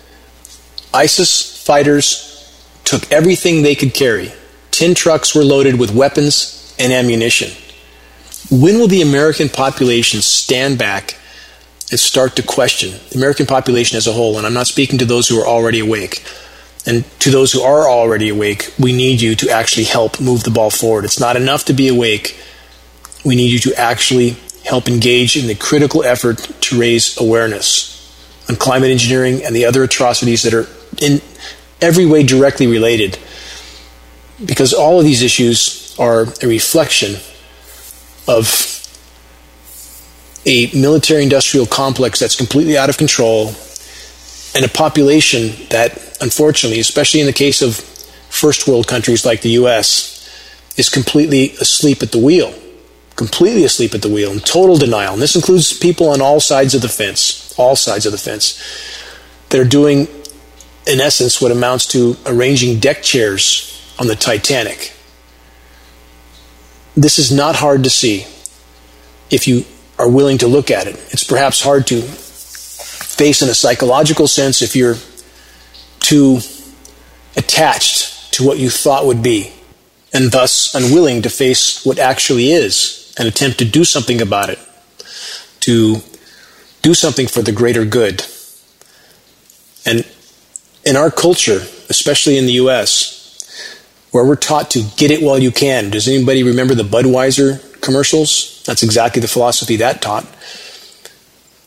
Speaker 2: ISIS fighters took everything they could carry. Tin trucks were loaded with weapons and ammunition. When will the American population stand back and start to question, the American population as a whole, and I'm not speaking to those who are already awake, and to those who are already awake, we need you to actually help move the ball forward. It's not enough to be awake. We need you to actually help engage in the critical effort to raise awareness on climate engineering and the other atrocities that are in every way directly related. Because all of these issues are a reflection of a military-industrial complex that's completely out of control and a population that, unfortunately, especially in the case of first world countries like the U S, is completely asleep at the wheel. Completely asleep at the wheel, in total denial. And this includes people on all sides of the fence, all sides of the fence, that are doing, in essence, what amounts to arranging deck chairs on the Titanic. This is not hard to see if you are willing to look at it. It's perhaps hard to face in a psychological sense if you're too attached to what you thought would be, and thus unwilling to face what actually is and attempt to do something about it, to do something for the greater good. And in our culture, especially in the U S, where we're taught to get it while you can. Does anybody remember the Budweiser commercials? That's exactly the philosophy that taught.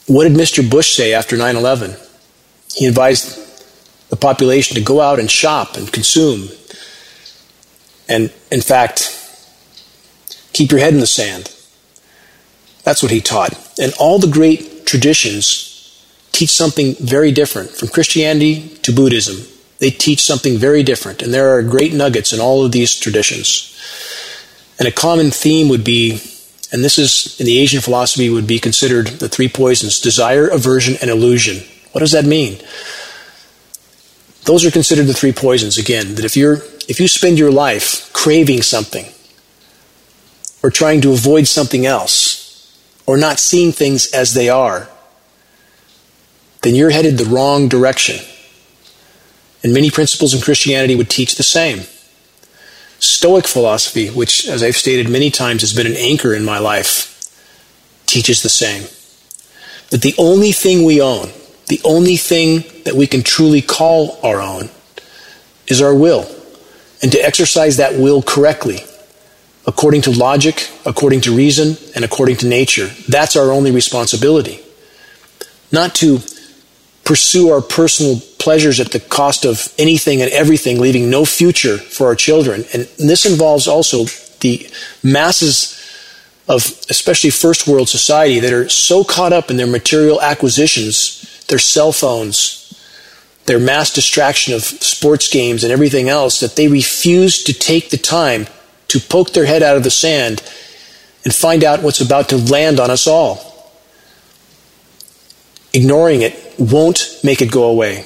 Speaker 2: What did Mister Bush say after nine eleven? He advised the population to go out and shop and consume. And, in fact, keep your head in the sand. That's what he taught. And all the great traditions teach something very different. From Christianity to Buddhism, they teach something very different. And there are great nuggets in all of these traditions. And a common theme would be, and this is in the Asian philosophy, would be considered the three poisons: desire, aversion, and illusion. What does that mean? Those are considered the three poisons, again, that if you're if you spend your life craving something, or trying to avoid something else, or not seeing things as they are, then you're headed the wrong direction. And many principles in Christianity would teach the same. Stoic philosophy, which, as I've stated many times, has been an anchor in my life, teaches the same. That the only thing we own, the only thing that we can truly call our own, is our will. And to exercise that will correctly, according to logic, according to reason, and according to nature, that's our only responsibility. Not to pursue our personal pleasures at the cost of anything and everything, leaving no future for our children. And this involves also the masses of especially first world society that are so caught up in their material acquisitions, their cell phones, their mass distraction of sports games and everything else, that they refuse to take the time to poke their head out of the sand and find out what's about to land on us all. Ignoring it won't make it go away.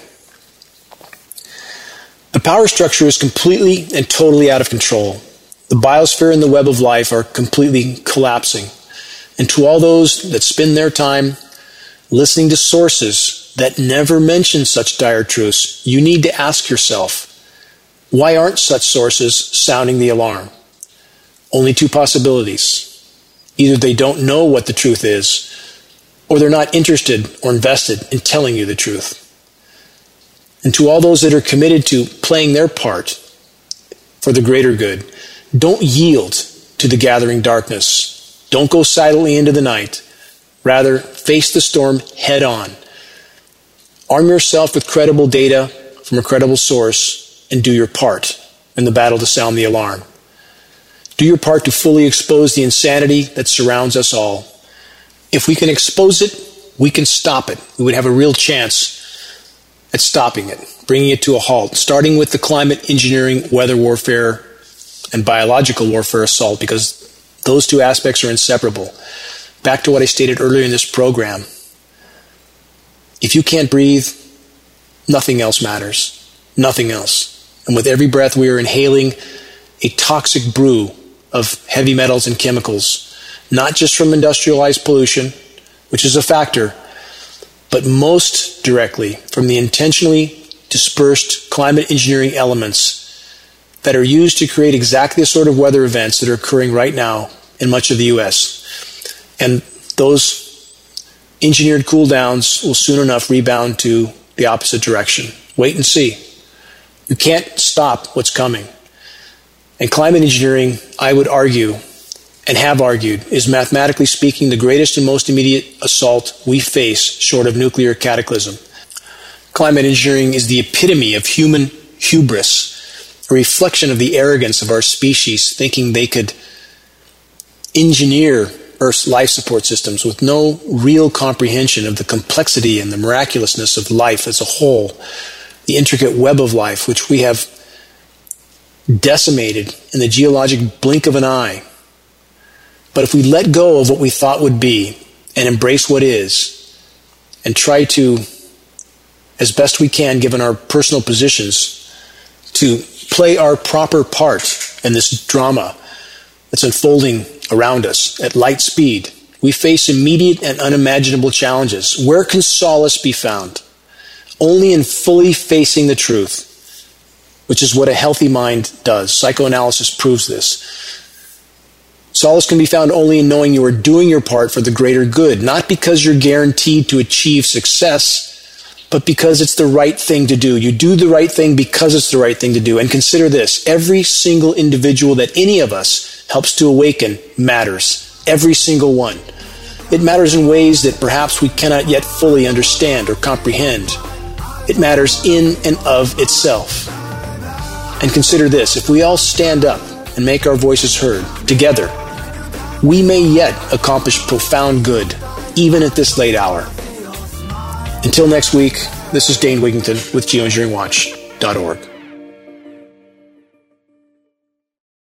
Speaker 2: The power structure is completely and totally out of control. The biosphere and the web of life are completely collapsing. And to all those that spend their time listening to sources that never mention such dire truths, you need to ask yourself, why aren't such sources sounding the alarm? Only two possibilities. Either they don't know what the truth is, or they're not interested or invested in telling you the truth. And to all those that are committed to playing their part for the greater good, don't yield to the gathering darkness. Don't go silently into the night. Rather, face the storm head on. Arm yourself with credible data from a credible source and do your part in the battle to sound the alarm. Do your part to fully expose the insanity that surrounds us all. If we can expose it, we can stop it. We would have a real chance at stopping it, bringing it to a halt, starting with the climate engineering, weather warfare, and biological warfare assault, because those two aspects are inseparable. Back to what I stated earlier in this program. If you can't breathe, nothing else matters. Nothing else. And with every breath we are inhaling a toxic brew of heavy metals and chemicals, not just from industrialized pollution, which is a factor, but most directly from the intentionally dispersed climate engineering elements that are used to create exactly the sort of weather events that are occurring right now in much of the U S. And those engineered cool downs will soon enough rebound to the opposite direction. Wait and see. You can't stop what's coming. And climate engineering, I would argue, and have argued, is mathematically speaking the greatest and most immediate assault we face short of nuclear cataclysm. Climate engineering is the epitome of human hubris, a reflection of the arrogance of our species, thinking they could engineer Earth's life support systems with no real comprehension of the complexity and the miraculousness of life as a whole, the intricate web of life which we have decimated in the geologic blink of an eye. But if we let go of what we thought would be and embrace what is, and try to, as best we can given our personal positions, to play our proper part in this drama that's unfolding around us at light speed, we face immediate and unimaginable challenges. Where can solace be found? Only in fully facing the truth, which is what a healthy mind does. Psychoanalysis proves this. Solace can be found only in knowing you are doing your part for the greater good, not because you're guaranteed to achieve success, but because it's the right thing to do. You do the right thing because it's the right thing to do. And consider this, every single individual that any of us helps to awaken matters. Every single one. It matters in ways that perhaps we cannot yet fully understand or comprehend. It matters in and of itself. And consider this, if we all stand up and make our voices heard together, we may yet accomplish profound good, even at this late hour. Until next week, this is Dane Wigington with geoengineering watch dot org.